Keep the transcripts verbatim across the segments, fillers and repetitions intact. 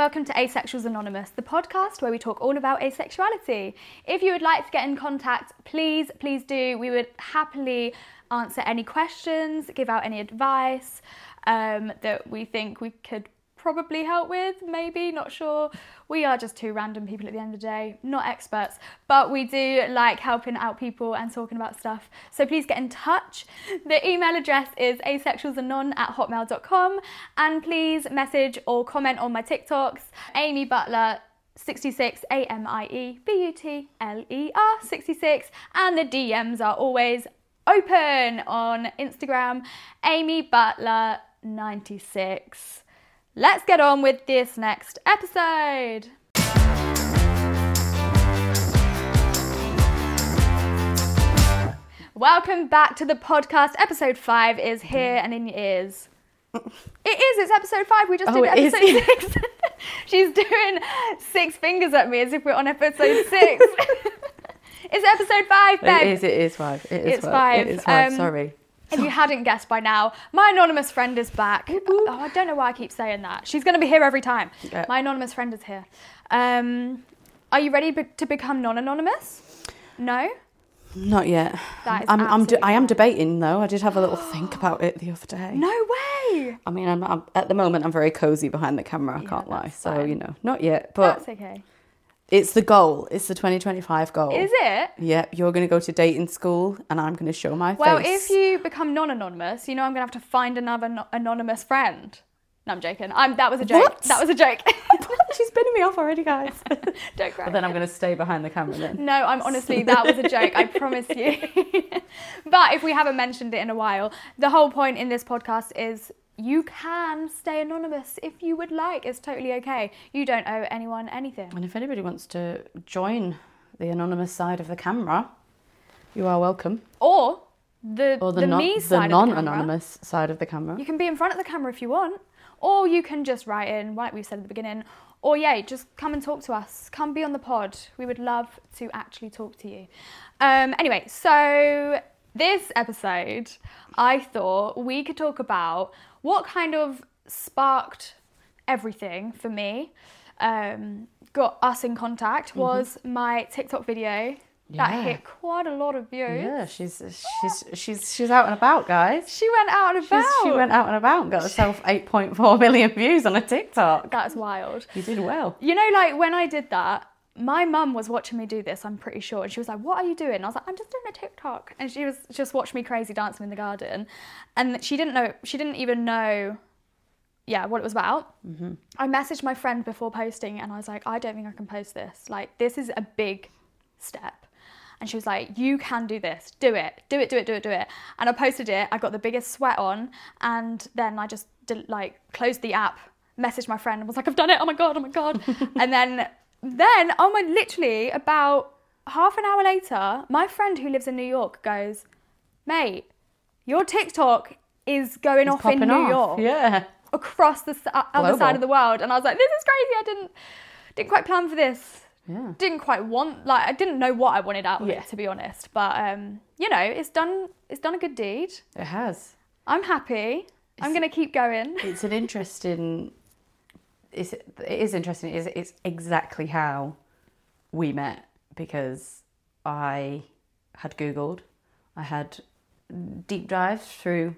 welcome to Asexuals Anonymous, the podcast where we talk all about asexuality. If you would like to get in contact, please, please do. We would happily answer any questions, give out any advice um, that we think we could probably help with, maybe, not sure. We are just two random people at the end of the day, not experts, but we do like helping out people and talking about stuff. So please get in touch. The email address is asexualsanon at hotmail dot com, and please message or comment on my TikToks, Amy Butler sixty-six, A M I E B U T L E R sixty-six, and the D Ms are always open on Instagram, Amy Butler ninety-six. Let's get on with this next episode. Welcome back to the podcast. Episode five is here and in your ears. It is, it's episode five. We just oh, did episode is. six. She's doing six fingers at me as if we're on episode six. It's episode five, babe. It is, it is five. It is It's five. five. It is five, Um, sorry. If you hadn't guessed by now, my anonymous friend is back. Oh, I don't know why I keep saying that. She's going to be here every time. Yeah. My anonymous friend is here. Um, are you ready be- to become non-anonymous? No? Not yet. That is I'm, I'm de- absolutely I am fine. debating though. I did have a little think about it the other day. No way! I mean, I'm, I'm at the moment I'm very cozy behind the camera. I Yeah, can't lie. that's So fine. you know, not yet. But That's okay. it's the goal. It's the twenty twenty-five goal. Is it? Yeah, you're going to go to dating school, and I'm going to show my Well, face. if you become non-anonymous, you know I'm going to have to find another no- anonymous friend. No, I'm joking. I'm, that was a joke. What? That was a joke. She's spinning me off already, guys. Don't cry. But then I'm going to stay behind the camera then. No, I'm honestly, that was a joke, I promise you. But if we haven't mentioned it in a while, the whole point in this podcast is you can stay anonymous if you would like. It's totally okay. You don't owe anyone anything. And if anybody wants to join the anonymous side of the camera, you are welcome. Or the, Or the, the non- me the side of the camera. non-anonymous side of the camera. You can be in front of the camera if you want. Or you can just write in, like we said at the beginning. Or yeah, just come and talk to us. Come be on the pod. We would love to actually talk to you. Um, anyway, so this episode, I thought we could talk about what kind of sparked everything for me, um, got us in contact, was mm-hmm. my TikTok video that Yeah. hit quite a lot of views. Yeah, she's she's she's she's out and about, guys. She went out and about. She's, she went out and about and got herself eight point four million views on a TikTok. That's wild. You did well. You know, like when I did that, my mum was watching me do this, I'm pretty sure. And she was like, what are you doing? I was like, I'm just doing a TikTok. And she was just watched me crazy dancing in the garden. And she didn't know, she didn't even know, yeah, what it was about. Mm-hmm. I messaged my friend before posting and I was like, I don't think I can post this. Like, this is a big step. And she was like, you can do this. Do it. Do it, do it, do it, do it. And I posted it. I got the biggest sweat on. And then I just did, like closed the app, messaged my friend and was like, I've done it. Oh my God, oh my God. And then, then, oh my, literally about half an hour later, my friend who lives in New York goes, mate, your TikTok is going It's off in New popping York. off. Yeah. Across the s- other Global. side of the world. And I was like, this is crazy. I didn't, didn't quite plan for this. Yeah. Didn't quite want, like, I didn't know what I wanted out of Yeah. it, to be honest. But, um, you know, it's done, it's done a good deed. It has. I'm happy. I'm going to keep going. It's an interesting, it's, it is interesting. It's, it's exactly how we met, because I had Googled, I had deep dived through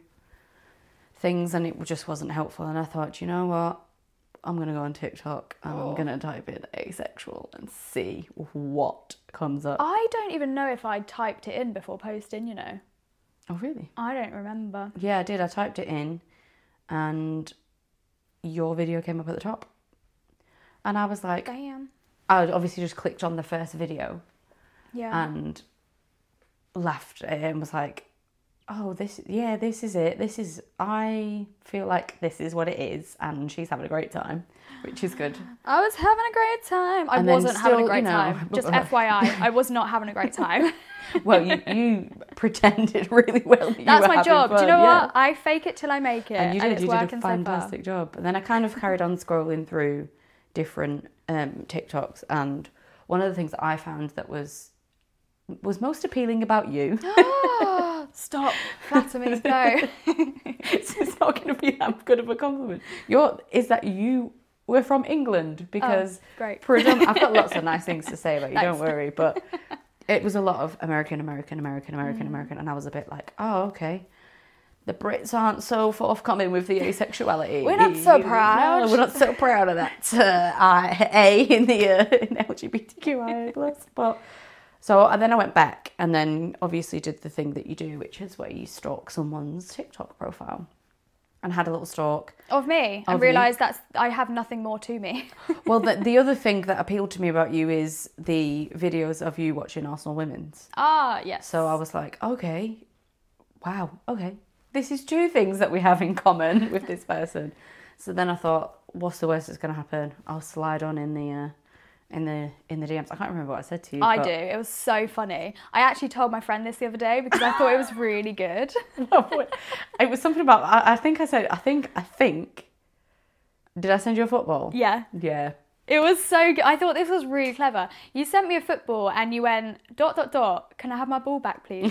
things and it just wasn't helpful. And I thought, you know what? I'm going to go on TikTok and Oh. I'm going to type in asexual and see what comes up. I don't even know if I typed it in before posting, you know. Oh, really? I don't remember. Yeah, I did. I typed it in and your video came up at the top. And I was like, Damn. I obviously just clicked on the first video Yeah. and laughed at it and was like, oh, this, yeah, this is it. This is, I feel like this is what it is. And she's having a great time, which is good. I was having a great time. I And then wasn't having a still, great you know, time. Just F Y I, I was not having a great time. Well, you, you pretended really well that you That's were my having job. Do you fun, know yeah. what? I fake it till I make it. And you did, it's you did a working so far. fantastic job. And then I kind of carried on scrolling through different um, TikToks, and one of the things that I found that was was most appealing about you. Stop. Flatter me. Go. it's, it's not going to be that good of a compliment. You're, is that you we're from England because oh, great. predom- I've got lots of nice things to say about you, Nice. don't worry. But it was a lot of American, American, American, American, Mm. American. And I was a bit like, oh, okay. The Brits aren't so forthcoming with the asexuality. We're not so proud. No, we're not so proud of that uh, I, A in the uh, in L G B T Q I A plus. But so and then I went back and then obviously did the thing that you do, which is where you stalk someone's TikTok profile, and had a little stalk Of me. Of and realised that's I have nothing more to me. Well, the, the other thing that appealed to me about you is the videos of you watching Arsenal Women's. Ah, yes. So I was like, okay, wow, okay. This is two things that we have in common with this person. So then I thought, what's the worst that's going to happen? I'll slide on in the uh, in the in the D Ms. I can't remember what I said to you. I but... do. It was so funny. I actually told my friend this the other day because I thought it was really good. It was something about. I, I think I said. I think. I think. Did I send you a football? Yeah. Yeah. It was so good. I thought this was really clever. You sent me a football and you went, dot, dot, dot, can I have my ball back, please?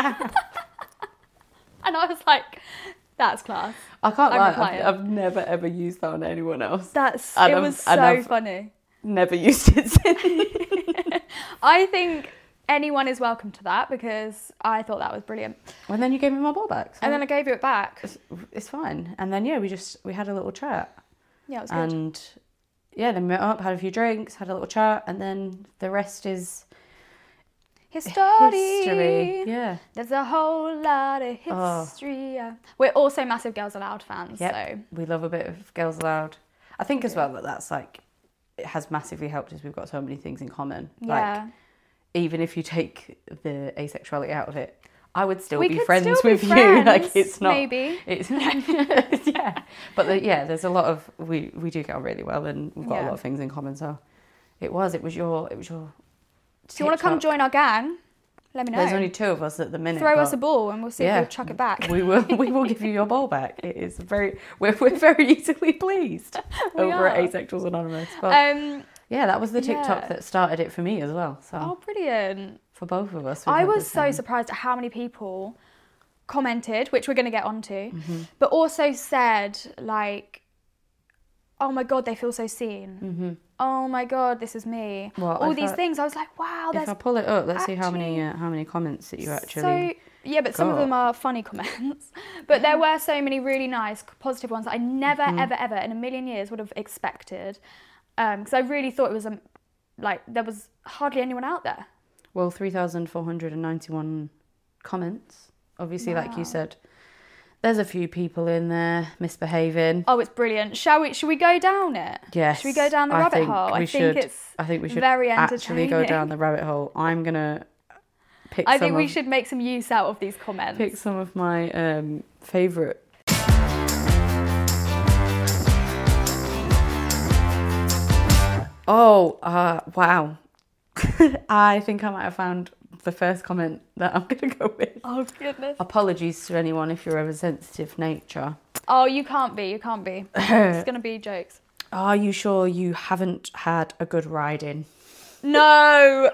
And I was like, that's class. I can't I'm lie. replying. I've, I've never ever used that on anyone else. That's, And it I've- was and so I've- funny. Never used it since. I think anyone is welcome to that because I thought that was brilliant. And then you gave me my ball back. So And then I gave you it back. it's, it's fine. And then yeah, we just we had a little chat. Yeah, it was good. And yeah, then we met up, had a few drinks, had a little chat, and then the rest is History. history. Yeah. There's a whole lot of Oh. history. Yeah. We're also massive Girls Aloud fans, Yep. so We love a bit of Girls Aloud. I think as well that that's like, it has massively helped us. We've got so many things in common. yeah. Like, even if you take the asexuality out of it, I would still We be could friends still be with you. friends, Like, it's not. maybe. It's yeah. But the, yeah, there's a lot of we we do get on really well, and we've got a Yeah. lot of things in common. So it was. It was your. It was your. Do you want to come join our gang? Let me know. There's only two of us at the minute. Throw but us a ball and we'll see yeah, if we'll chuck it back. We will. We will give you your ball back. It is very. We're we're very easily pleased We over at are. Asexuals Anonymous. But Um, yeah, that was the TikTok yeah. that started it for me as well. So oh, brilliant. for both of us, we've I had was the so same- surprised at how many people commented, which we're going to get onto, Mm-hmm. but also said, like, oh my God, they feel so seen. Mm-hmm. Oh my God, this is me. Well, All if these I- things. I was like, wow, If I there's pull it up, let's see how many actually uh, how many comments that you actually. so... Yeah, but some of got. them are funny comments. But there were so many really nice, positive ones that I never, Mm-hmm. ever, ever in a million years would have expected. Because I really thought it was, um, like, there was hardly anyone out there. Well, three thousand four hundred and ninety-one comments. Obviously, like Wow. you said, there's a few people in there misbehaving. Oh, it's brilliant. Shall we? Should we go down it? Yes. Should we go down the I rabbit think hole? We I should. think it's I think we should very actually go entertaining. down the rabbit hole. I'm gonna pick. I some think we of, should make some use out of these comments. pick some of my um, favourite. Oh, uh, wow. I think I might have found the first comment that I'm going to go with. Oh, goodness. Apologies to anyone if you're of a sensitive nature. Oh, you can't be. You can't be. It's going to be jokes. Are you sure you haven't had a good ride-in? No.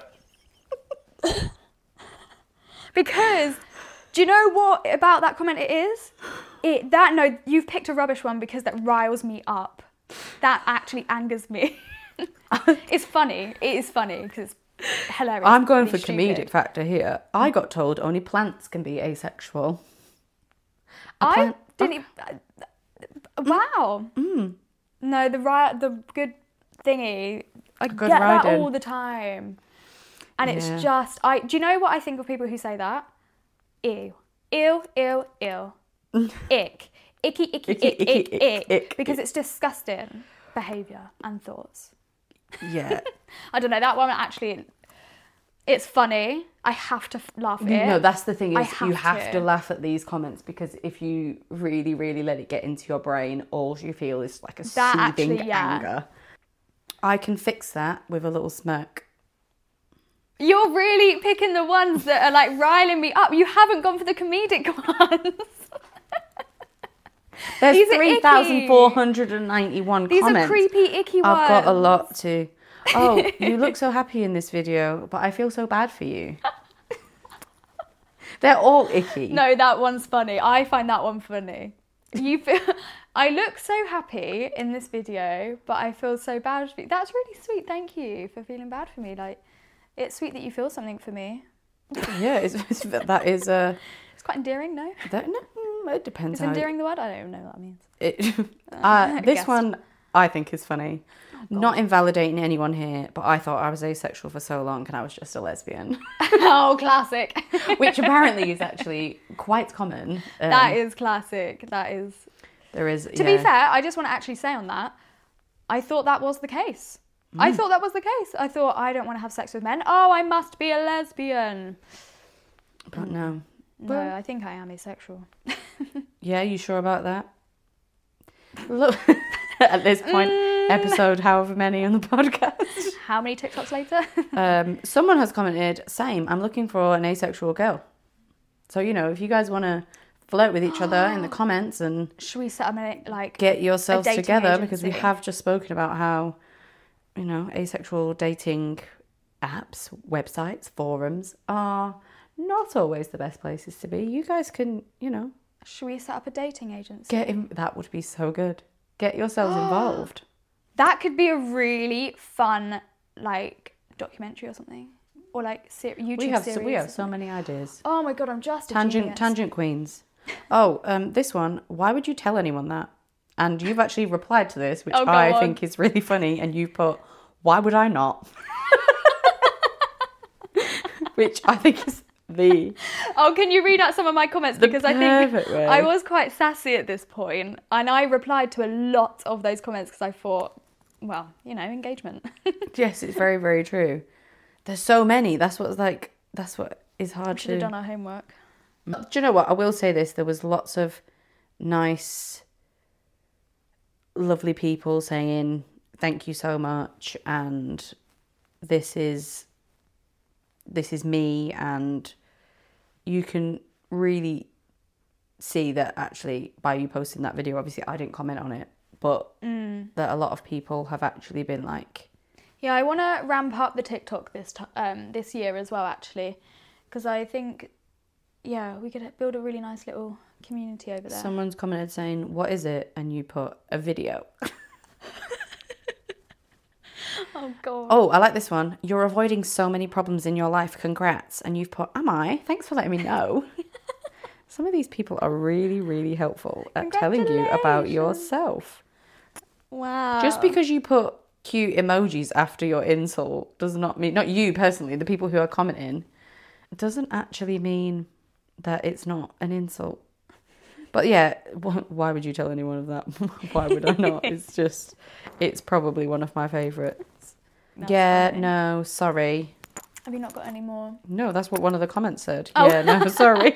Because, do you know what about that comment it is? It that no, you've picked a rubbish one because that riles me up. That actually angers me. It's funny. It is funny because it's hilarious. I'm going really for comedic stupid. factor here. I got told only plants can be asexual. A I plant- didn't. e- Wow. Mm. No, the right, the good thingy. I Good get that riding. all the time, and Yeah. it's just. I. Do you know what I think of people who say that? Ew, ew, ew, ew, ick, icky, icky, Icky, ick, icky, ick, ick, ick, ick, because ick. it's disgusting behaviour and thoughts. Yeah. I don't know that one actually. It's funny. I have to f- laugh at it. No, that's the thing I is you have have to. to laugh at these comments because if you really, really let it get into your brain, all you feel is like a That soothing actually, yeah. anger. I can fix that with a little smirk. You're really picking the ones that are like riling me up. You haven't gone for the comedic ones. There's These are three thousand four hundred ninety-one These comments. are creepy, icky ones. I've got a lot to. Oh, you look so happy in this video, but I feel so bad for you. They're all icky. No, that one's funny. I find that one funny. You feel... I look so happy in this video, but I feel so bad for you. That's really sweet. Thank you for feeling bad for me. Like, it's sweet that you feel something for me. Yeah, it's, it's, that is a... Uh, it's quite endearing, no? That, no, it depends. Is endearing the word? I don't even know what that means. It, uh, this one I think is funny. Oh, not invalidating anyone here, but I thought I was asexual for so long and I was just a lesbian. Oh, classic. Which apparently is actually quite common. Um, that is classic. That is... There is... To yeah. be fair, I just want to actually say on that, I thought that was the case. Mm. I thought that was the case. I thought, I don't want to have sex with men. Oh, I must be a lesbian. But no. No, well, I think I am asexual. Yeah, you sure about that? Look, at this point, mm. episode however many on the podcast. How many TikToks later? um, someone has commented, same, I'm looking for an asexual girl. So, you know, if you guys want to flirt with each other in the comments and... Should we set up a, like... Get yourselves together, agency? Because we have just spoken about how, you know, asexual dating apps, websites, forums are not always the best places to be. You guys can, you know... Should we set up a dating agency? Get in, that would be so good. Get yourselves involved. That could be a really fun, like, documentary or something. Or, like, ser- YouTube we have series. So, we have so many ideas. Oh, my God, I'm just a Tangent, genius. Tangent Queens. Oh, um, this one. Why would you tell anyone that? And you've actually replied to this, which oh, I on. think is really funny. And you've put, why would I not? Which I think is... The oh, can you read out some of my comments? Because I think way. I was quite sassy at this point, and I replied to a lot of those comments because I thought, well, you know, engagement. Yes, it's very, very true. There's so many. That's what's like. That's what is hard we should to. have done our homework. Do you know what? I will say this. There was lots of nice, lovely people saying thank you so much, and this is this is me, and you can really see that actually by you posting that video, obviously I didn't comment on it, but mm. that a lot of people have actually been like... Yeah, I want to ramp up the TikTok this t- um this year as well, actually, because I think, yeah, we could build a really nice little community over there. Someone's commented saying, what is it? And you put a video. Oh, God. Oh, I like this one. You're avoiding so many problems in your life. Congrats. And you've put, am I? Thanks for letting me know. Some of these people are really, really helpful at telling you about yourself. Wow. Just because you put cute emojis after your insult does not mean, not you personally, the people who are commenting, doesn't actually mean that it's not an insult. But yeah, why would you tell anyone of that? Why would I not? It's just, it's probably one of my favourites. That's yeah, funny. No, sorry. Have you not got any more? No, that's what one of the comments said. Oh. Yeah, no, sorry.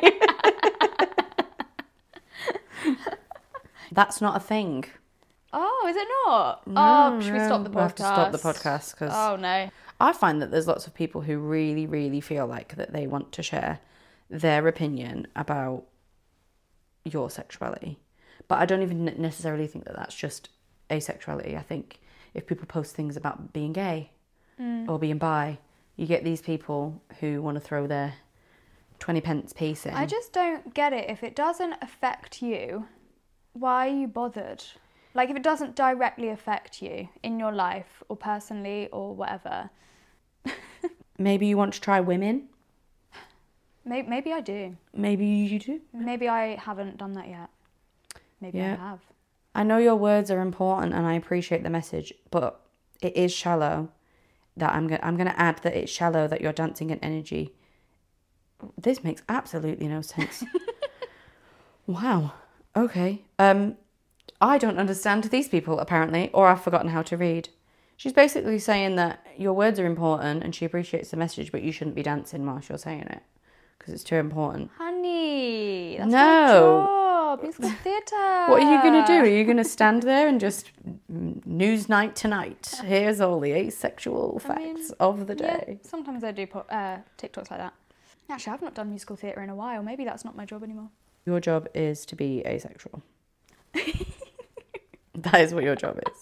That's not a thing. Oh, is it not? No, oh, should no. we stop the podcast? We'll have to stop the podcast because... Oh, no. I find that there's lots of people who really, really feel like that they want to share their opinion about your sexuality. But I don't even necessarily think that that's just asexuality. I think if people post things about being gay mm. or being bi, you get these people who want to throw their twenty pence piece in. I just don't get it. If it doesn't affect you, why are you bothered? Like, if it doesn't directly affect you in your life or personally or whatever. Maybe you want to try women? Maybe, maybe I do. Maybe you do? Maybe I haven't done that yet. Maybe yeah. I have. I know your words are important and I appreciate the message, but it is shallow. That I'm going I'm going to add that it's shallow that you're dancing in energy. This makes absolutely no sense. Wow. Okay. Um, I don't understand these people, apparently, or I've forgotten how to read. She's basically saying that your words are important and she appreciates the message, but you shouldn't be dancing whilst you're saying it because it's too important. Honey, that's no. my job. It's the theatre. What are you going to do? Are you going to stand there and just news night tonight? Here's all the asexual facts I mean, of the day. Yeah, sometimes I do put uh, TikToks like that. Actually, I've not done musical theatre in a while. Maybe that's not my job anymore. Your job is to be asexual. That is what your job is.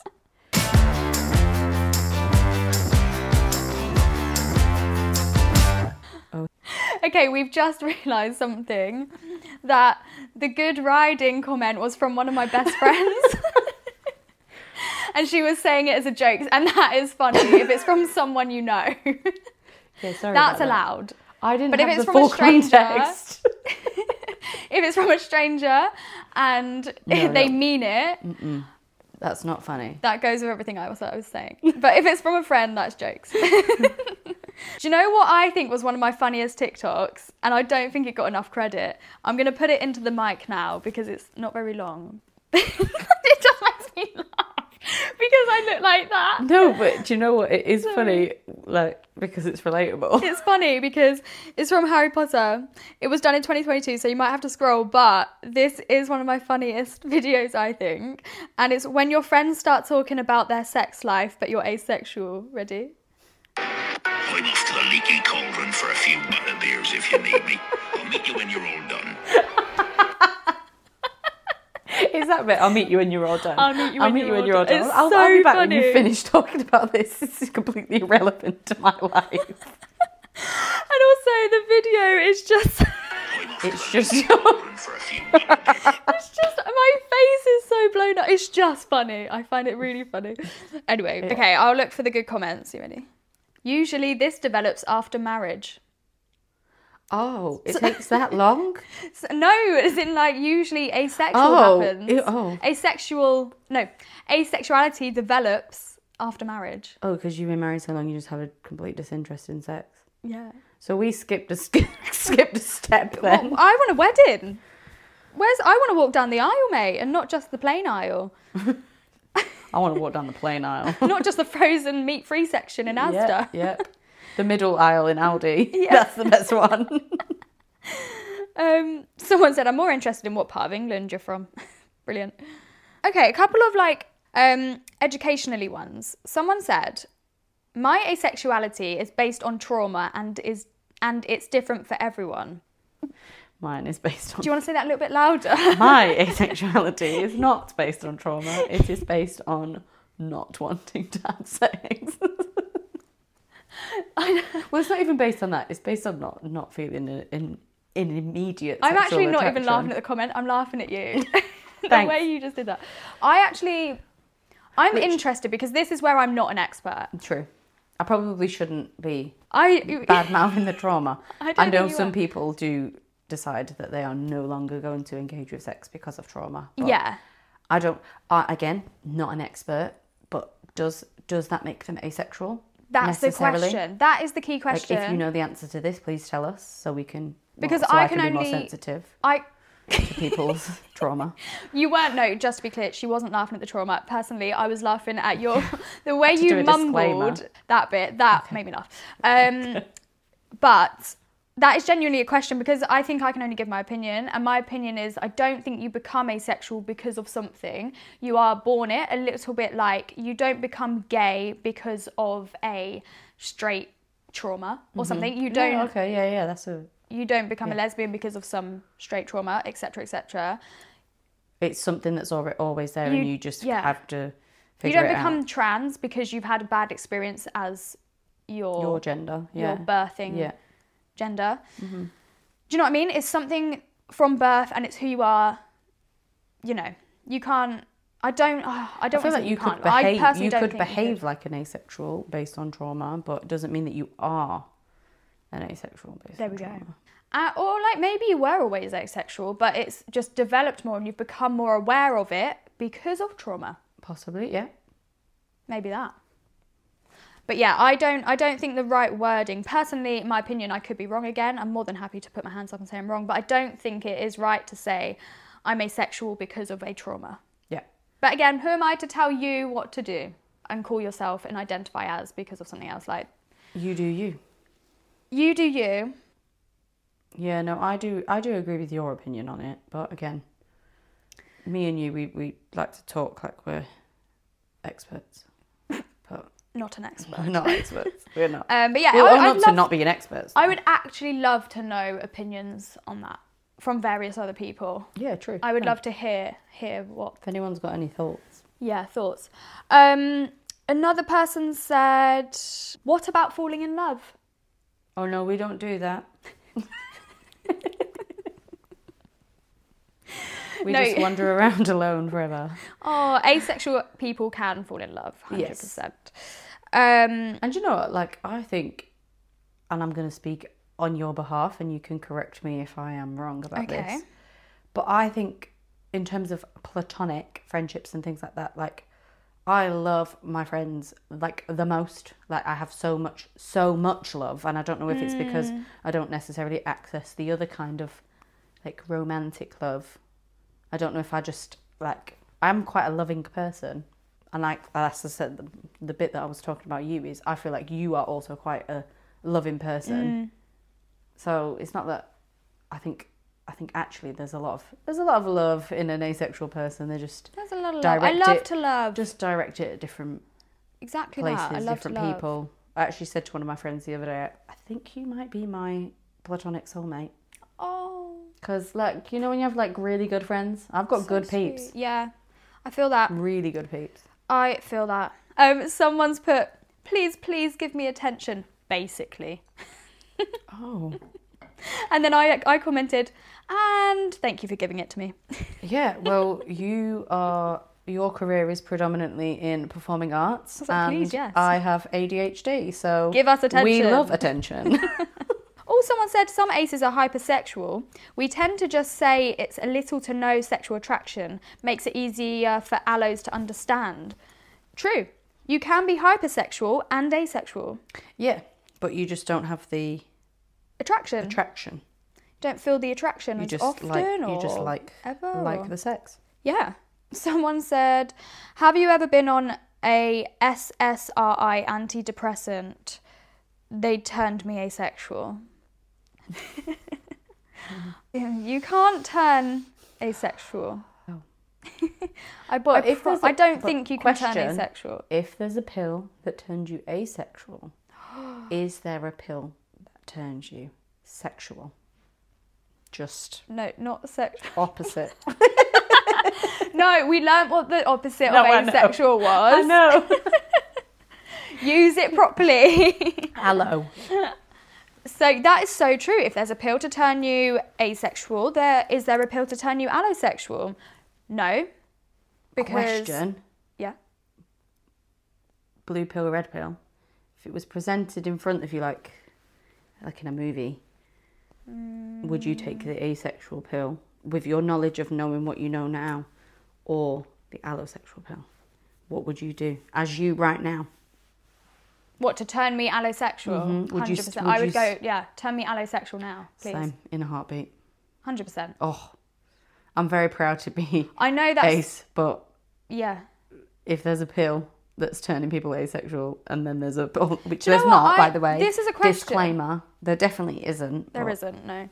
Okay, we've just realised something, that the good riding comment was from one of my best friends. And she was saying it as a joke, and that is funny if it's from someone you know. Yeah, sorry That's about allowed. That. I didn't But have if it's the from full a stranger, context. if it's from a stranger and No, they no. mean it, Mm-mm. That's not funny. that goes with everything I was, I was saying. But if it's from a friend, that's jokes. Do you know what I think was one of my funniest TikToks? And I don't think it got enough credit. I'm going to put it into the mic now because it's not very long. It just makes me laugh because I look like that. No, but do you know what? It is funny, like, because it's relatable. It's funny because it's from Harry Potter. It was done in twenty twenty-two, so you might have to scroll, but this is one of my funniest videos, I think. And it's when your friends start talking about their sex life, but you're asexual. Ready? I'm off to the leaky cauldron for a few bottle beers if you need me. I'll meet you when you're all done. Is that bit? I'll meet you when you're all done. I'll meet you when, I'll meet you're, you when all you're all done. done. It's I'll, so I'll be back funny. when you finish talking about this. This is completely irrelevant to my life. And also the video is just... I'm off It's to the just- leaky cauldron for a few bottle beers. It's just, my face is so blown up. It's just funny. I find it really funny. Anyway, Yeah. okay, I'll look for the good comments. You ready? Usually this develops after marriage. Oh, it takes that long? So, no, as in like usually asexual Oh, happens. ew, oh. Asexual, no, asexuality develops after marriage. Oh, because you've been married so long, you just have a complete disinterest in sex. Yeah. So we skipped a sk- skipped a step then. Well, I want a wedding. Where's I want to walk down the aisle, mate, and not just the plain aisle. I want to walk down the plain aisle. Not just the frozen meat-free section in Asda. Yep, yep. The middle aisle in Aldi. Yeah. That's the best one. Um, someone said, I'm more interested in what part of England you're from. Brilliant. Okay, a couple of like um, educationally ones. Someone said, my asexuality is based on trauma and is and it's different for everyone. Mine is based on... Do you want to say that a little bit louder? My asexuality is not based on trauma. It is based on not wanting to have sex. I know. Well, it's not even based on that. It's based on not not feeling an, an, an immediate I'm sexual actually not even attraction. laughing at the comment. I'm laughing at you. The Thanks. way you just did that. I actually, I'm Which- interested because this is where I'm not an expert. True. I probably shouldn't be I bad mouthing the trauma. I don't I know think you some are. people do decide that they are no longer going to engage with sex because of trauma. but Yeah. I don't. I, again, not an expert, but does does that make them asexual? That's the necessarily? question. That is the key Like, question. if you know the answer to this, please tell us so we can. Because so I I can can be more only- sensitive I to people's trauma. You weren't, no, just to be clear, she wasn't laughing at the trauma. Personally, I was laughing at your, the way To you do a mumbled disclaimer. that bit, that made me laugh. Um, but that is genuinely a question because I think I can only give my opinion. And my opinion is I don't think you become asexual because of something. You are born it, a little bit like you don't become gay because of a straight trauma or something. You don't Yeah, okay, yeah, yeah, that's a. you don't become a Yeah. lesbian because of some straight trauma, et cetera, et cetera. It's something that's alre- always there, and You- you just yeah. have to You figure don't it become out. trans because you've had a bad experience as your Your gender, your yeah, birthing yeah. gender. Do you know what I mean? It's something from birth, and it's who you are. You know, you can't. I don't. Oh, I I don't feel wanna like say you can't. could behave. I personally You don't could think behave could. like an asexual based on trauma, but it doesn't mean that you are an asexual based There on we go. trauma. Uh, or like maybe you were always asexual, but it's just developed more, and you've become more aware of it because of trauma. Possibly, yeah. Maybe that. But yeah, I don't I don't think the right wording, personally, in my opinion, I could be wrong again. I'm more than happy to put my hands up and say I'm wrong, but I don't think it is right to say I'm asexual because of a trauma. Yeah. But again, who am I to tell you what to do and call yourself and identify as because of something else? Like, You do you. you do you. Yeah, no, I do I do agree with your opinion on it, but again, me and you we, we like to talk like we're experts. But Not an expert. we're not experts. We're not. Um, but yeah, We'll I, own I'd up to love- not being experts. I would actually love to know opinions on that from various other people. Yeah, true. I would Yeah. love to hear hear what If anyone's got any thoughts. Yeah, thoughts. Um, another person said, what about falling in love? Oh no, we don't do that. We No. just wander around alone forever. Oh, asexual people can fall in love, one hundred percent. Um, And you know what? Like, I think, and I'm going to speak on your behalf, and you can correct me if I am wrong about Okay. this. But I think, in terms of platonic friendships and things like that, like, I love my friends like the most. Like, I have so much, so much love, and I don't know if it's because I don't necessarily access the other kind of like romantic love. I don't know if I just like I'm quite a loving person, and like as I said, the, the bit that I was talking about you is I feel like you are also quite a loving person. So it's not that I think I think actually there's a lot of there's a lot of love in an asexual person. They just there's a lot of love. I direct love it- to love. just direct it at different Exactly places, that. I love different to love. people. I actually said to one of my friends the other day, I think you might be my platonic soulmate. Oh, Because, like, you know when you have, like, really good friends? I've got so good sweet. peeps. Yeah, I feel that. Really good peeps. I feel that. Um, someone's put, please, please give me attention, basically. Oh. And then I, I commented, and thank you for giving it to me. Yeah, well, you are... Your career is predominantly in performing arts. I was like, and please, yes. I have A D H D, so... Give us We attention. love attention. Oh, someone said some aces are hypersexual. We tend to just say it's a little to no sexual attraction. Makes it easier for allos to understand. True. You can be hypersexual and asexual. Yeah, but you just don't have the Attraction. attraction. Don't feel the attraction You as just often like or you just like ever. like or- the sex. Yeah. Someone said, have you ever been on a S S R I antidepressant? They turned me asexual. You can't turn asexual. Oh. I, but But if pro- there's a- I don't but think you can turn question, asexual. If there's a pill that turns you asexual, is there a pill that turns you sexual? Just No, not sexual. opposite. No, we learnt what the opposite No, I of know. asexual was. know. Use it properly. Hello. So that is so true. If there's a pill to turn you asexual, there is there a pill to turn you allosexual? No. Because Question. yeah. Blue pill, red pill. If it was presented in front of you like like in a movie, Mm. would you take the asexual pill with your knowledge of knowing what you know now, or the allosexual pill? What would you do as you right now? What, to turn me allosexual? Mhm. Would you one hundred percent. st- would I would you go, s- yeah, turn me allosexual now, please. Same, in a heartbeat. one hundred percent. Oh, I'm very proud to be I know that's ace, but yeah. if there's a pill that's turning people asexual, and then there's a pill, which Do you there's know what? not, I- by the way. this is a question. Disclaimer: there definitely isn't. There but isn't, no.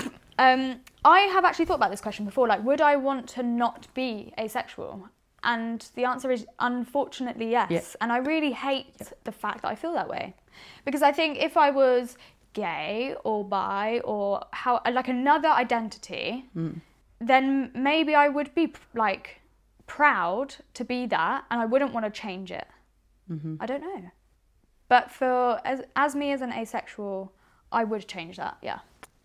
Um, I have actually thought about this question before, like, would I want to not be asexual? And the answer is unfortunately yes. Yeah. And I really hate the fact that I feel that way. Because I think if I was gay or bi or how like another identity, Mm. then maybe I would be like proud to be that and I wouldn't want to change it. Mm-hmm. I don't know. But for as as me as an asexual, I would change that, yeah.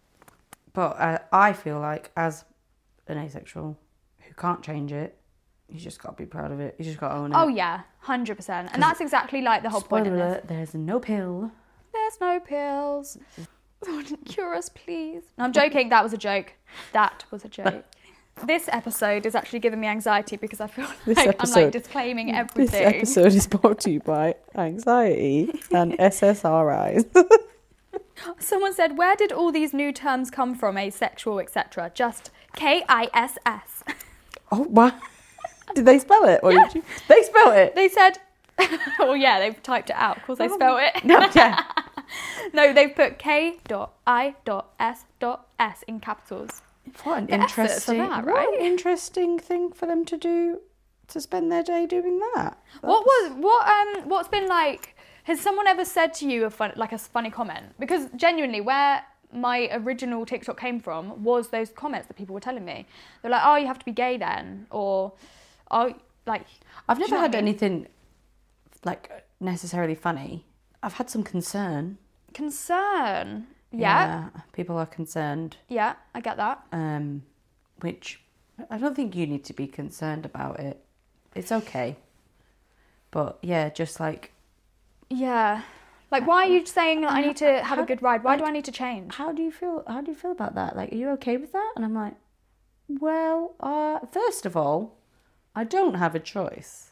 But uh, I feel like as an asexual who can't change it, you just got to be proud of it. You just got to own it. Oh yeah, one hundred percent. And that's exactly like the whole point Spoiler of this. alert, there's no pill. There's no pills. Someone cure us, please. No, I'm joking. That was a joke. That was a joke. This episode is actually giving me anxiety because I feel This like I'm episode- like disclaiming everything. This episode is brought to you by anxiety and S S R Is. Someone said, where did all these new terms come from, asexual, et cetera? Just K I S S. Oh, what? Did they spell it? Or did you? They spelled it. They said, well, yeah, they've typed it out. Of course, they spelled it. No, yeah. No, they've put K dot I dot S dot S in capitals. What an The efforts of interesting, that, What right? an interesting thing for them to do, to spend their day doing that. What was what um what's been like? Has someone ever said to you a fun like a funny comment? Because genuinely, where my original TikTok came from was those comments that people were telling me. They're like, "Oh, you have to be gay then," or "Oh, like." I've do you never know had what I mean? anything like necessarily funny. I've had some concern. Concern. Yeah. People are concerned, Yeah, I get that. um, which I don't think you need to be concerned about it. It's okay. But yeah, just like, Yeah. Like, why are you saying that I need to have a How- good ride? Why like, do I need to change? how do you feel? How do you feel about that? Like, are you okay with that? And I'm like, well, uh, first of all, I don't have a choice.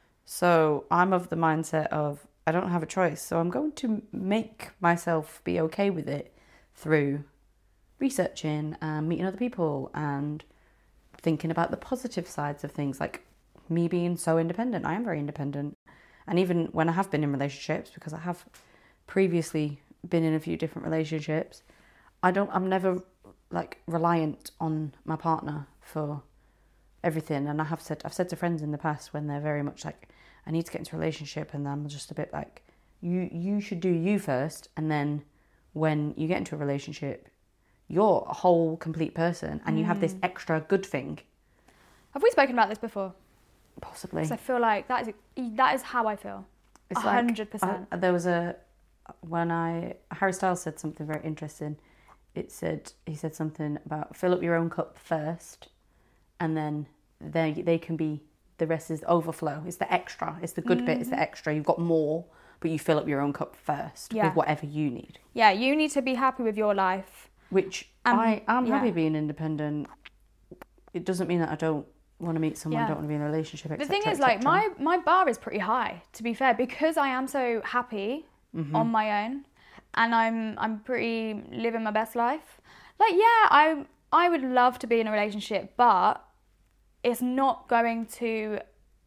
So I'm of the mindset of I don't have a choice. So I'm going to make myself be okay with it through researching and meeting other people and thinking about the positive sides of things, like me being so independent. I am very independent. And even when I have been in relationships, because I have previously been in a few different relationships, I don't, I'm never like reliant on my partner for everything. And I have said, I've said to friends in the past when they're very much like, I need to get into a relationship, and I'm just a bit like, you, you should do you first. And then when you get into a relationship, you're a whole complete person and you have this extra good thing. Have we spoken about this before? Possibly. Because I feel like that is that is how I feel. It's A like, hundred percent. I- There was a, when I, Harry Styles said something very interesting. It said, he said something about fill up your own cup first, and then they, they can be, the rest is overflow. It's the extra. It's the good bit. It's the extra. You've got more, but you fill up your own cup first Yeah. with whatever you need. Yeah, you need to be happy with your life. Which Um, I, I'm yeah. happy being independent. It doesn't mean that I don't want to meet someone, Yeah. don't want to be in a relationship, et The cetera, thing is, et like, cetera. my, my bar is pretty high, to be fair, because I am so happy Mm-hmm. on my own, and I'm I'm pretty living my best life. Like, yeah, I I would love to be in a relationship, but it's not going to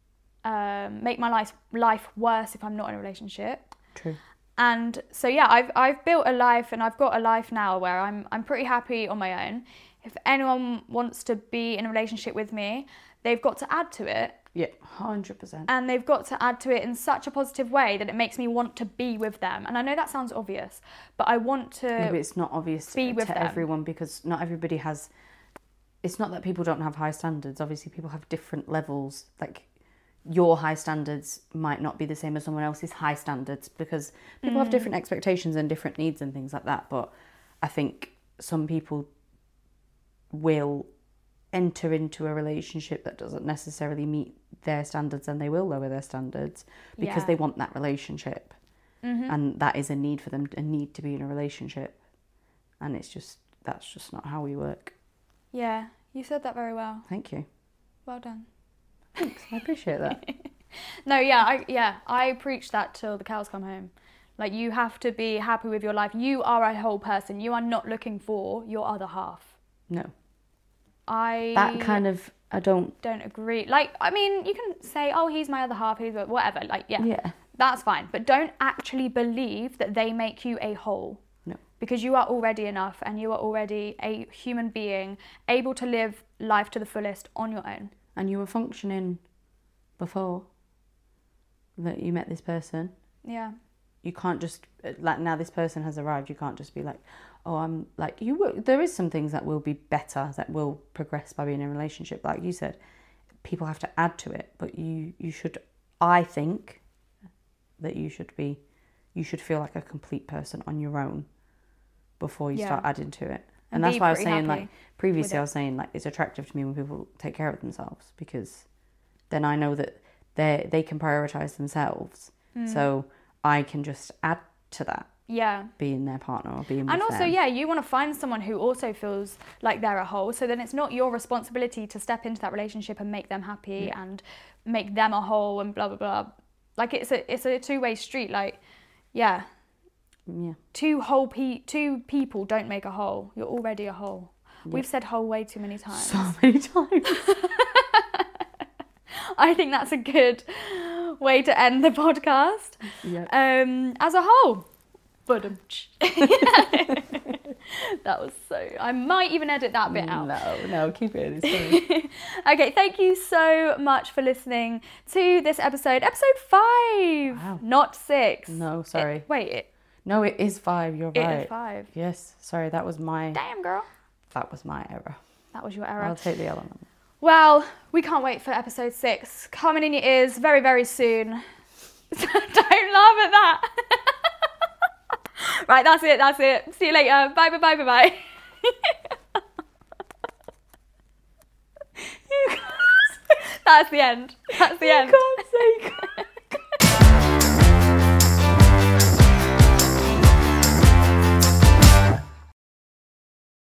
um, make my life life worse if I'm not in a relationship. True. And so yeah, I've I've built a life, and I've got a life now where I'm I'm pretty happy on my own. If anyone wants to be in a relationship with me, they've got to add to it, Yeah, one hundred percent. and they've got to add to it in such a positive way that it makes me want to be with them. And I know that sounds obvious, but I want to Maybe it's not obvious be to with them. everyone, because not everybody has. It's not that people don't have high standards. Obviously, people have different levels. Like, your high standards might not be the same as someone else's high standards, because people have different expectations and different needs and things like that. But I think some people will enter into a relationship that doesn't necessarily meet their standards, and they will lower their standards because Yeah. they want that relationship. And that is a need for them, a need to be in a relationship. And it's just, that's just not how we work. Yeah, you said that very well. Thank you. Well done. Thanks. I appreciate that. No, yeah, I yeah, I preach that till the cows come home. Like, you have to be happy with your life. You are a whole person. You are not looking for your other half. No. I That kind of, I don't, don't agree. Like, I mean, you can say, oh, he's my other half, he's whatever. Like, yeah, yeah. that's fine. But don't actually believe that they make you a whole. No. Because you are already enough, and you are already a human being able to live life to the fullest on your own. And you were functioning before that you met this person. Yeah. You can't just, like, now this person has arrived, you can't just be like, oh, I'm like, you will, there is some things that will be better, that will progress by being in a relationship. Like you said, people have to add to it, but you, you should, I think that you should be, you should feel like a complete person on your own before you Yeah. start adding to it. And And that's be why I was pretty saying, happy like, previously with I was saying, like, it's attractive to me when people take care of themselves, because then I know that they they can prioritise themselves. Mm. So I can just add to that, Yeah. being their partner or being with And also, them. yeah, you want to find someone who also feels like they're a whole. So then it's not your responsibility to step into that relationship and make them happy Yeah. and make them a whole and blah, blah, blah. Like, it's a it's a two-way street. Like, yeah, Yeah. two whole pe- two people don't make a whole. You're already a whole. We've said whole way too many times. So many times. I think that's a good way to end the podcast. Yeah. Um, as a whole. Badum. That was so... I might even edit that bit out. No, no, keep it. It's fine. Okay, thank you so much for listening to this episode. Episode five, Wow. not six. No, sorry. It- wait, it, No, it is five. You're it right. is five. Yes, sorry. That was my. Damn, girl. That was my error. That was your error. I'll take the L on that. Well, we can't wait for episode six. Coming in your ears very, very soon. Don't laugh at that. Right, that's it, that's it. See you later. Bye, bye, bye, bye, bye. That's the end. That's the end. For God's sake.